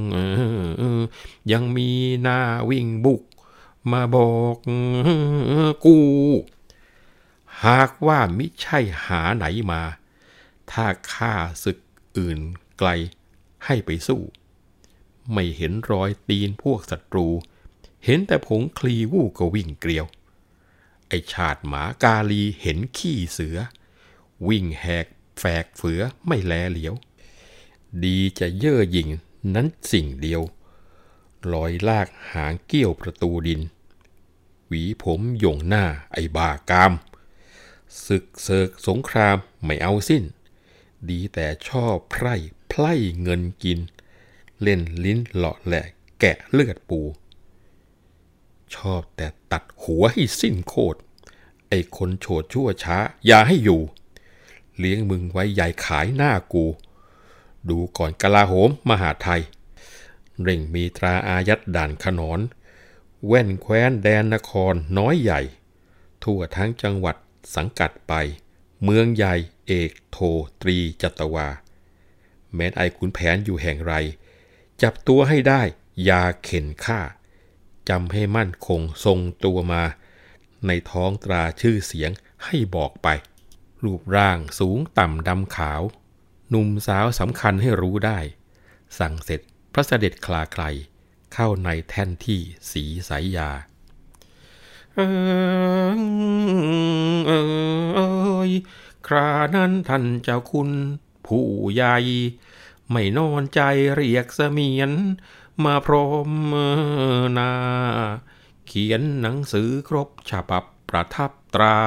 ยังมีหน้าวิ่งบุกมาบอกกูหากว่ามิใช่หาไหนมาถ้าข้าศึกอื่นไกลให้ไปสู้ไม่เห็นรอยตีนพวกศัตรูเห็นแต่ผงคลีวู่ก็วิ่งเกลียวไอชาติหมากาลีเห็นขี้เสือวิ่งแหกแฝกเฝือไม่แลเหลียวดีจะเย่อหยิ่งนั้นสิ่งเดียวลอยลากหางเกี้ยวประตูดินหวีผมหย่งหน้าไอ้บ้ากามศึกเสกสงครามไม่เอาสิ้นดีแต่ชอบไพร่ไพร่เงินกินเล่นลิ้นเลาะแหละแกะเลือดปูชอบแต่ตัดหัวให้สิ้นโคตรไอ้คนโฉดชั่วช้าอย่าให้อยู่เลี้ยงมึงไว้ใหญ่ขายหน้ากูดูก่อนกลาโหมมหาไทยเร่งมีตราอายัดด่านขนอนแว่นแคว้นแดนนครน้อยใหญ่ทั่วทั้งจังหวัดสังกัดไปเมืองใหญ่เอกโทตรีจัตวาแม้นไอ้ขุนแผนอยู่แห่งไรจับตัวให้ได้อย่าเข็นฆ่าจำให้มั่นคงทรงตัวมาในท้องตราชื่อเสียงให้บอกไปรูปร่างสูงต่ำดำขาวหนุ่มสาวสำคัญให้รู้ได้สั่งเสร็จพระเสด็จคลาไกลเข้าในแท่นที่ศรีสายยาเออเออเอยครานั้นท่านเจ้าคุณผู้ใหญ่ไม่นอนใจเรียกเสมียนมาพร้อมหน้าเขียนหนังสือครบฉบับประทับตรา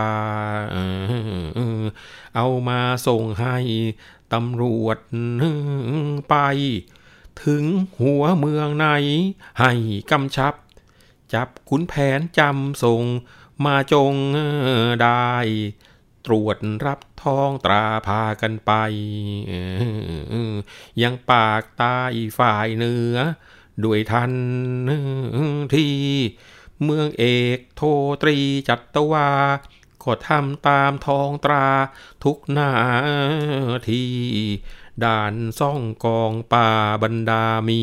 เอามาส่งให้ตำรวจไปถึงหัวเมืองไหนให้กำชับจับขุนแผนจำส่งมาจงได้ตรวจรับทองตราพากันไปยังปากใต้ฝ่ายเหนือด้วยทันทีเมืองเอกโทตรีจัตวาก็ทำตามทองตราทุกหน้าที่ด่านซ่องกองป่าบรรดามี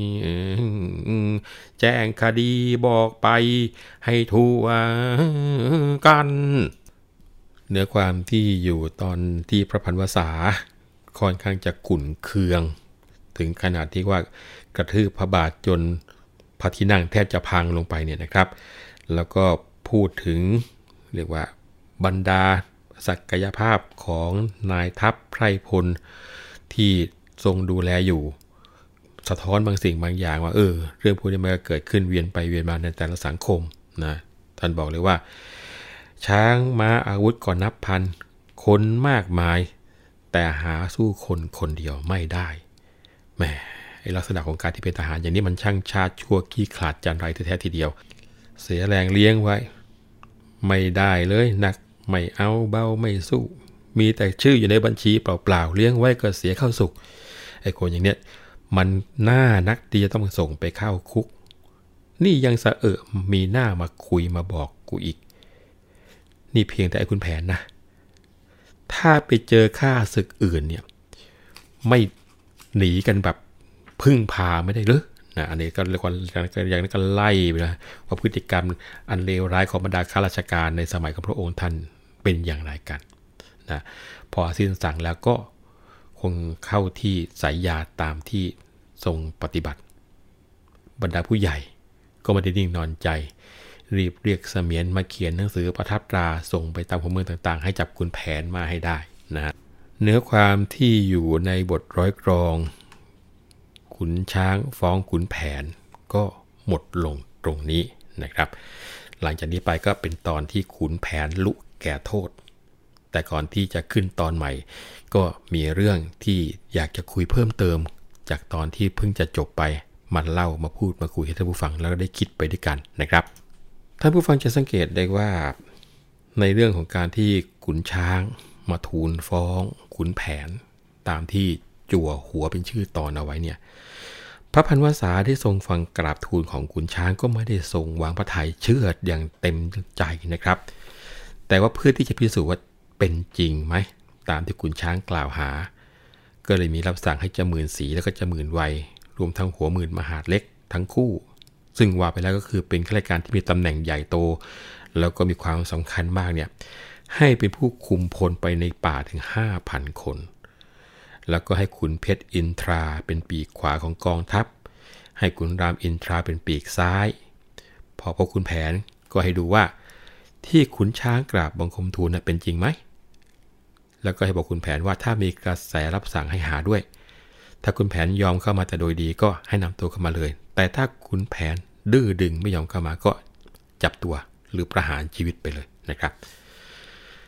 แจ้งคดีบอกไปให้ทั่วกันเนื้อความที่อยู่ตอนที่พระพันวษาค่อนข้างจะขุ่นเคืองถึงขนาดที่ว่ากระทืบพระบาทจนพระที่นั่งแทบจะพังลงไปเนี่ยนะครับแล้วก็พูดถึงเรียกว่าบรรดาศักยภาพของนายทัพไพรพลที่ทรงดูแลอยู่สะท้อนบางสิ่งบางอย่างว่าเออเรื่องพวกนี้มันเกิดขึ้นเวียนไปเวียนมาในแต่ละสังคมนะท่านบอกเลยว่าช้างม้าอาวุธก่อนนับพันคนมากมายแต่หาสู้คนคนเดียวไม่ได้แหมไอ้ลักษณะของการที่เป็นทหารอย่างนี้มันช่างชาติชั่วขี้ขลาดจันไรแท้ๆทีเดียวเสียแรงเลี้ยงไว้ไม่ได้เลยหนักไม่เอาเบาไม่สู้มีแต่ชื่ออยู่ในบัญชีเปล่าๆเลี้ยงไว้ก็เสียเข้าสุกไอ้คนอย่างเนี้ยมันน่านักที่จะต้องส่งไปเข้าคุกนี่ยังสะเอะมีหน้ามาคุยมาบอกกูอีกนี่เพียงแต่ไอ้คุณแผนนะถ้าไปเจอข้าศึกอื่นเนี่ยไม่หนีกันแบบพึ่งพาไม่ได้หรือนะอันนี้ก็เรียกว่าอย่างนั้นก็ไล่ไปนะว่าพฤติกรรมอันเลวร้ายของบรรดาข้าราชการในสมัยของพระองค์ท่านเป็นอย่างไรกันนะพอสิ้นสั่งแล้วก็คงเข้าที่สายยาตามที่ทรงปฏิบัติบรรดาผู้ใหญ่ก็ไม่ได้นิ่งนอนใจรีบเรียกเสมียนมาเขียนหนังสือประทับตราส่งไปตามหัวเมืองต่างๆให้จับขุนแผนมาให้ได้นะเนื้อความที่อยู่ในบทร้อยกรองขุนช้างฟ้องขุนแผนก็หมดลงตรงนี้นะครับหลังจากนี้ไปก็เป็นตอนที่ขุนแผนลุแก่โทษแต่ก่อนที่จะขึ้นตอนใหม่ก็มีเรื่องที่อยากจะคุยเพิ่มเติมจากตอนที่เพิ่งจะจบไปมาเล่ามาพูดมาคุยให้ท่านผู้ฟังแล้วก็ได้คิดไปด้วยกันนะครับท่านผู้ฟังจะสังเกตได้ว่าในเรื่องของการที่ขุนช้างมาทูลฟ้องขุนแผนตามที่จั่วหัวเป็นชื่อตอนเอาไว้เนี่ยพระพันวษาได้ทรงฟังกราบทูลของขุนช้างก็ไม่ได้ทรงวางพระทัยเชื่ออย่างเต็มใจนะครับแต่ว่าเพื่อที่จะพิสูจน์ว่าเป็นจริงไหมตามที่ขุนช้างกล่าวหาก็เลยมีรับสั่งให้จมื่นศรีแล้วก็จมื่นวัยรวมทั้งหัวหมื่นมหาดเล็กทั้งคู่ซึ่งว่าไปแล้วก็คือเป็นข้าราชการที่มีตำแหน่งใหญ่โตแล้วก็มีความสำคัญมากเนี่ยให้เป็นผู้คุมพลไปในป่าถึง ห้าพัน คนแล้วก็ให้ขุนเพชรอินทราเป็นปีกขวาของกองทัพให้ขุนรามอินทราเป็นปีกซ้ายพอพอขุนแผนก็ให้ดูว่าที่ขุนช้างกราบบังคมทูลเป็นจริงไหมแล้วก็ให้บอกขุนแผนว่าถ้ามีกระแสรับสั่งให้หาด้วยถ้าขุนแผนยอมเข้ามาแต่โดยดีก็ให้นำตัวเข้ามาเลยแต่ถ้าขุนแผนดื้อดึงไม่ยอมเข้ามาก็จับตัวหรือประหารชีวิตไปเลยนะครับ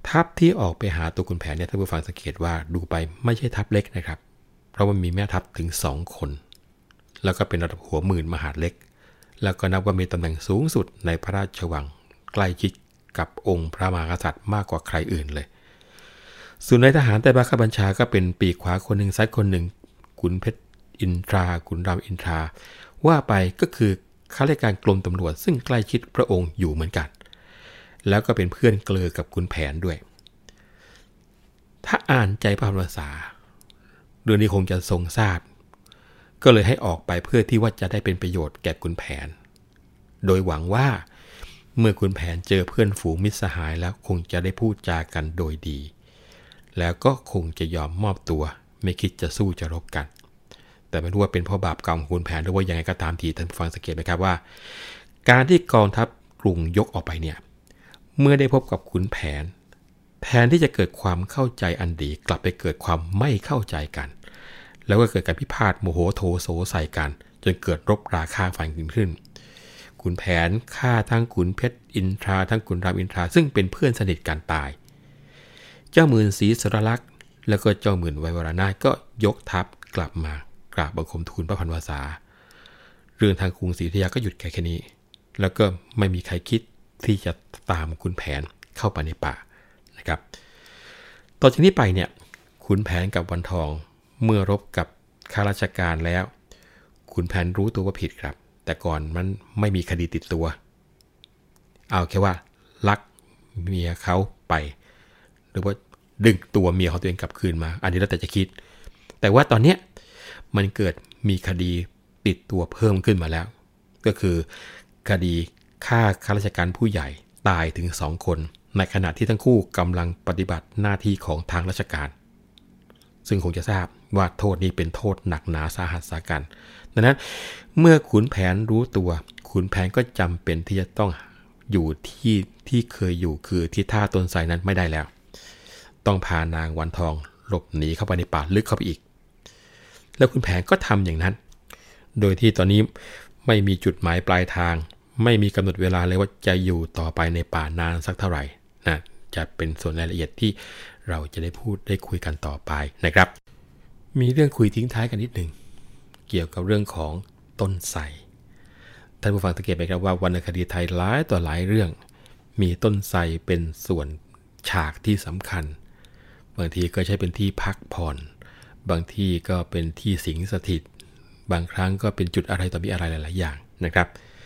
ทัพที่ออกไปหาตัวขุนแผนเนี่ยท่านผู้ฟังสังเกตว่าดูไปไม่ใช่ทัพเล็กนะครับเพราะว่ามีแม่ทัพถึงสองคนแล้วก็เป็นระดับหัวหมื่นมหาดเล็กแล้วก็นับว่ามีตำแหน่งสูงสุดในพระราชวังใกล้ชิดกับองค์พระมหากษัตริย์มากกว่าใครอื่นเลยส่วนในทหารใต้บังคับบัญชาก็เป็นปีกขวาคนหนึ่งซ้ายคนหนึ่งขุนเพชรอินทราขุนรามอินทราว่าไปก็คือข้าราชการกรมตำรวจซึ่งใกล้ชิดพระองค์อยู่เหมือนกันแล้วก็เป็นเพื่อนเกลือกับขุนแผนด้วยถ้าอ่านใจพระภาษาเรื่องนี้คงจะทรงทราบก็เลยให้ออกไปเพื่อที่ว่าจะได้เป็นประโยชน์แก่ขุนแผนโดยหวังว่าเมื่อขุนแผนเจอเพื่อนฝูงมิตรสหายแล้วคงจะได้พูดจากันโดยดีแล้วก็คงจะยอมมอบตัวไม่คิดจะสู้จะรบกันแต่ไม่รู้ว่าเป็นเพราะบาปกรรมของขุนแผนหรือว่ายังไงก็ตามทีท่านฟังสังเกตไหมครับว่าการที่กองทัพกรุงยกออกไปเนี่ยเมื่อได้พบกับขุนแผนแทนที่จะเกิดความเข้าใจอันดีกลับไปเกิดความไม่เข้าใจกันแล้วก็เกิดการพิพาทโมโหโทโสใส่กันจนเกิดรบราฆ่าฟันกันขึ้นขุนแผนฆ่าทั้งขุนเพชรอินทราทั้งขุนรามอินทราซึ่งเป็นเพื่อนสนิทกันตายเจ้าหมื่นศรีสรลักษณ์แล้วก็เจ้าหมื่นไวยวรนาถก็ยกทัพกลับมากราบบังคมทูลพระพันวษาเรื่องทางกรุงศรีอยุธยาก็หยุดแค่แค่นี้แล้วก็ไม่มีใครคิดที่จะตามขุนแผนเข้าไปในป่านะครับต่อจากนี้ไปเนี่ยขุนแผนกับวันทองเมื่อรบกับข้าราชการแล้วขุนแผนรู้ตัวว่าผิดครับแต่ก่อนมันไม่มีคดีติดตัวเอาแค่ว่าลักเมียเขาไปหรือว่าดึงตัวเมียของตัวเองกลับคืนมาอันนี้แล้วแต่จะคิดแต่ว่าตอนเนี้ยมันเกิดมีคดีติดตัวเพิ่มขึ้นมาแล้วก็คือคดีฆ่าข้าราชการผู้ใหญ่ตายถึงสองคนในขณะที่ทั้งคู่กำลังปฏิบัติหน้าที่ของทางราชการซึ่งคงจะทราบว่าโทษนี้เป็นโทษหนักหนาสาหัสสากันดังนั้นเมื่อขุนแผนรู้ตัวขุนแผนก็จำเป็นที่จะต้องอยู่ที่ที่เคยอยู่คือที่ท่าต้นไทรนั้นไม่ได้แล้วต้องพานางวันทองหลบหนีเข้าไปในป่าลึกเข้าไปอีกแล้วขุนแผนก็ทำอย่างนั้นโดยที่ตอนนี้ไม่มีจุดหมายปลายทางไม่มีกำหนดเวลาเลยว่าจะอยู่ต่อไปในป่านานสักเท่าไหร่นะจะเป็นส่วนรายละเอียดที่เราจะได้พูดได้คุยกันต่อไปนะครับมีเรื่องคุยทิ้งท้ายกันนิดหนึ่งเกี่ยวกับเรื่องของต้นไทรท่านผู้ฟังสังเกตไหมครับว่าวรรณคดีไทยหลายต่อหลายเรื่องมีต้นไทรเป็นส่วนฉากที่สำคัญบางทีก็ใช้เป็นที่พักผ่อนบางที่ก็เป็นที่สิงสถิตบางครั้งก็เป็นจุดอะไรต่อมีอะไรหลายๆอย่างนะครับ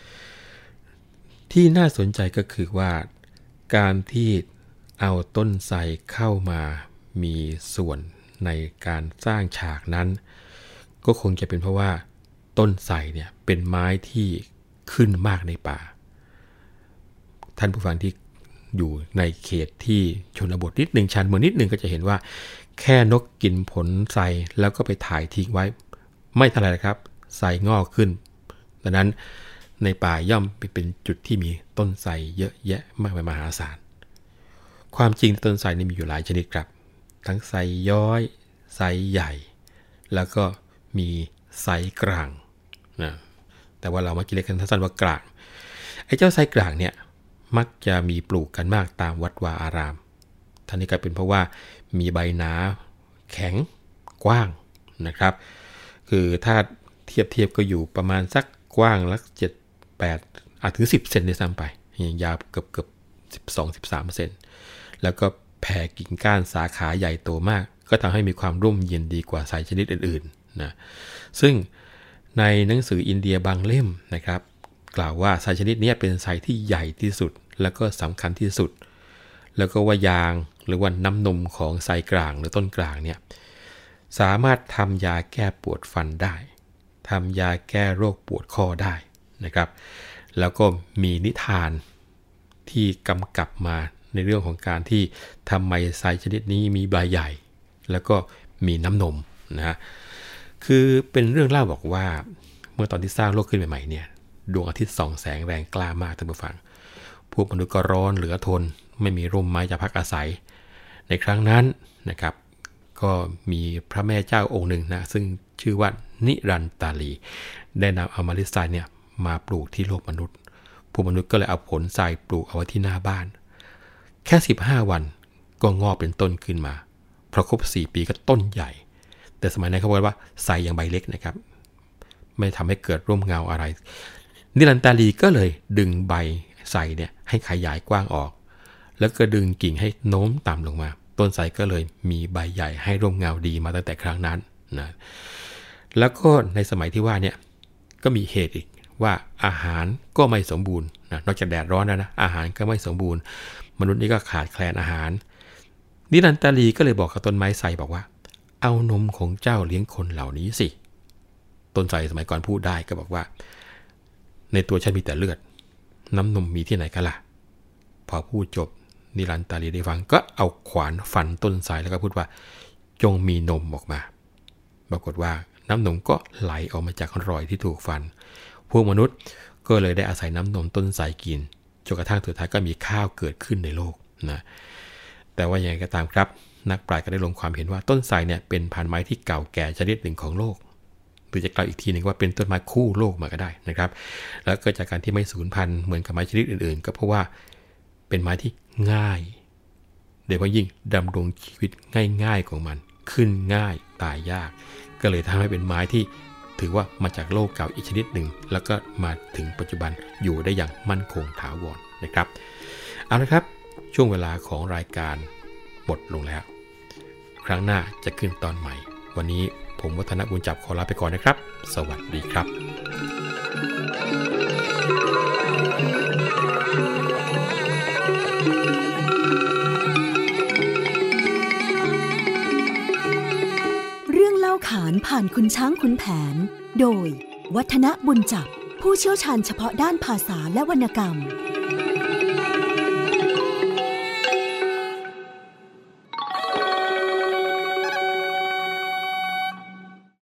ที่น่าสนใจก็คือว่าการที่เอาต้นไทรเข้ามามีส่วนในการสร้างฉากนั้นก็คงจะเป็นเพราะว่าต้นไทรเนี่ยเป็นไม้ที่ขึ้นมากในป่าท่านผู้ฟังที่อยู่ในเขตที่ชนบทนิดหนึ่งชันเมืองนิดหนึ่งก็จะเห็นว่าแค่นกกินผลไทรแล้วก็ไปถ่ายทิ้งไว้ไม่เท่าไหร่ครับไทรงอกขึ้นดังนั้นในป่าย่อมเป็นจุดที่มีต้นไทรเยอะแยะมากมายมหาศาลความจริงต้นไทรนี่มีอยู่หลายชนิดครับทั้งไทรย้อยไทรใหญ่แล้วก็มีไทรกลางนะแต่ว่าเรามาเรียกกันสั้นๆว่ากลางไอ้เจ้าไทรกลางเนี่ยมักจะมีปลูกกันมากตามวัดวาอารามท่านนี้ก็เป็นเพราะว่ามีใบหนาแข็งกว้างนะครับคือถ้าเทียบเทียบก็อยู่ประมาณสักกว้างละเจ็ดแปดอาจถึงสิบเซนได้ซ้ำไปยาวเกือบเกือบสิบสอง สิบสามเซนแล้วก็แผ่กิ่งก้านสาขาใหญ่โตมากก็ทำให้มีความร่มเย็นดีกว่าไทรชนิดอื่นๆนะซึ่งในหนังสืออินเดียบางเล่มนะครับกล่าวว่าไทรชนิดนี้เป็นไทรที่ใหญ่ที่สุดแล้วก็สำคัญที่สุดแล้วก็ว่ายางหรือว่าน้ำนมของไทรกลางหรือต้นกลางเนี่ยสามารถทำยาแก้ปวดฟันได้ทำยาแก้โรคปวดข้อได้นะครับแล้วก็มีนิทานที่กำกับมาในเรื่องของการที่ทำไมไทรชนิดนี้มีใบใหญ่แล้วก็มีน้ำนมนะฮะคือเป็นเรื่องเล่าบอกว่าเมื่อตอนที่สร้างโลกขึ้นใหม่ๆเนี่ยดวงอาทิตย์ส่องแสงแรงกล้ามากท่านผู้ฟังพวกมนุษย์ก็ร้อนเหลือทนไม่มีร่มไม้จะพักอาศัยในครั้งนั้นนะครับก็มีพระแม่เจ้าองค์หนึ่งนะซึ่งชื่อว่านิรันตาลีได้นำเอามาริไซเนี่ยมาปลูกที่โลกมนุษย์พวกมนุษย์ก็เลยเอาผลไทรปลูกเอาไว้ที่หน้าบ้านแค่สิบห้าวันก็งอกเป็นต้นขึ้นมาพอครบสี่ปีก็ต้นใหญ่แต่สมัยนั้นเขาบอกว่าไทรยังใบเล็กนะครับไม่ทำให้เกิดร่มเงาอะไรนิรันตาลีก็เลยดึงใบไทรเนี่ยให้ขยายกว้างออกแล้วก็ดึงกิ่งให้โน้มต่ำลงมาต้นไทรก็เลยมีใบใหญ่ให้ร่มเงาดีมาตั้งแต่ครั้งนั้นนะแล้วก็ในสมัยที่ว่าเนี่ยก็มีเหตุอีกว่าอาหารก็ไม่สมบูรณ์นะนอกจากแดดร้อนแล้วนะอาหารก็ไม่สมบูรณ์มนุษย์นี่ก็ขาดแคลนอาหารนิรันตาลีก็เลยบอกกับต้นไม้ไทรบอกว่าเอานมของเจ้าเลี้ยงคนเหล่านี้สิต้นไทรสมัยก่อนพูดได้ก็บอกว่าในตัวฉันมีแต่เลือดน้ำนมมีที่ไหนกันล่ะพอพูดจบนิรันตาลีได้ฟังก็เอาขวานฟันต้นไทรแล้วก็พูดว่าจงมีนมออกมาปรากฏว่าน้ำนมก็ไหลออกมาจากรอยที่ถูกฟันพวกมนุษย์ก็เลยได้อาศัยน้ำนมต้นไทรกินจนกระทั่งสุดท้ายก็มีข้าวเกิดขึ้นในโลกนะแต่ว่าอย่างไรก็ตามครับนักปราชญ์ก็ได้ลงความเห็นว่าต้นไทรเนี่ยเป็นพันธุ์ไม้ที่เก่าแก่ชนิดหนึ่งของโลกหรือจะกล่าวอีกทีหนึ่งว่าเป็นต้นไม้คู่โลกมาก็ได้นะครับแล้วก็จากการที่ไม่สูญพันธุ์เหมือนกับไม้ชนิดอื่นๆก็เพราะว่าเป็นไม้ที่ง่ายโดยเฉพาะยิ่งดำรงชีวิตง่ายๆของมันขึ้นง่ายตายยากก็เลยทำให้เป็นไม้ที่ถือว่ามาจากโลกเก่าอีกชนิดหนึ่งแล้วก็มาถึงปัจจุบันอยู่ได้อย่างมั่นคงถาวรนะครับเอาละครับช่วงเวลาของรายการหมดลงแล้วครั้งหน้าจะขึ้นตอนใหม่วันนี้ผมวัฒนบุญจับขอลาไปก่อนนะครับสวัสดีครับเรื่องเล่าขานผ่านคุณช้างขุนแผนโดยวัฒนบุญจับผู้เชี่ยวชาญเฉพาะด้านภาษาและวรรณกรรม